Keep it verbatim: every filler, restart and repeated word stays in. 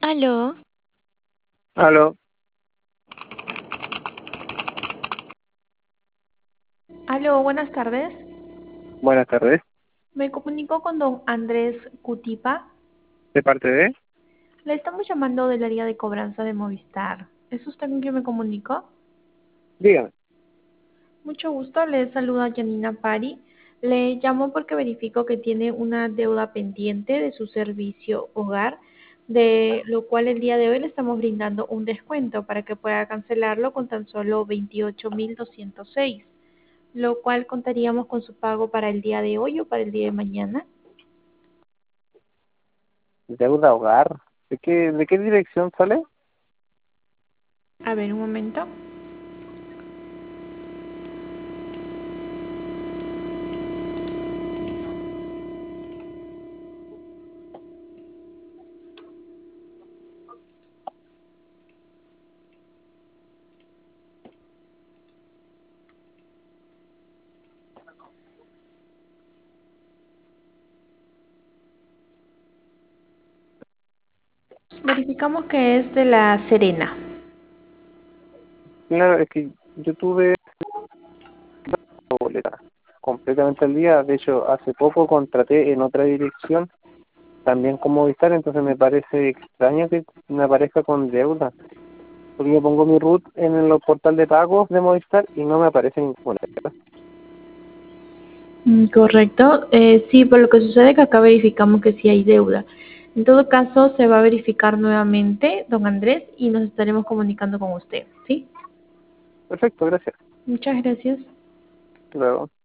Aló, Aló, Aló, buenas tardes. buenas tardes. Me comunico con don Andrés Cutipa. ¿De parte de? Le estamos llamando del área de cobranza de Movistar. ¿Es usted con quien me comunico? Dígame. Mucho gusto, le saluda Janina Pari. Le llamo porque verifico que tiene una deuda pendiente de su servicio hogar, de lo cual el día de hoy le estamos brindando un descuento para que pueda cancelarlo con tan solo veintiocho mil doscientos seis, lo cual contaríamos con su pago para el día de hoy o para el día de mañana. Deuda hogar. ¿De qué, de qué dirección sale? A ver, un momento. Verificamos que es de La Serena. Claro, es que yo tuve la boleta completamente al día. De hecho, hace poco contraté en otra dirección, también con Movistar, entonces me parece extraño que me aparezca con deuda. Porque yo pongo mi root en el portal de pagos de Movistar y no me aparece ninguna deuda. Mm, Correcto. Eh, sí, pero lo que sucede es que acá verificamos que sí hay deuda. En todo caso, se va a verificar nuevamente, don Andrés, y nos estaremos comunicando con usted, ¿sí? Perfecto, gracias. Muchas gracias. Luego.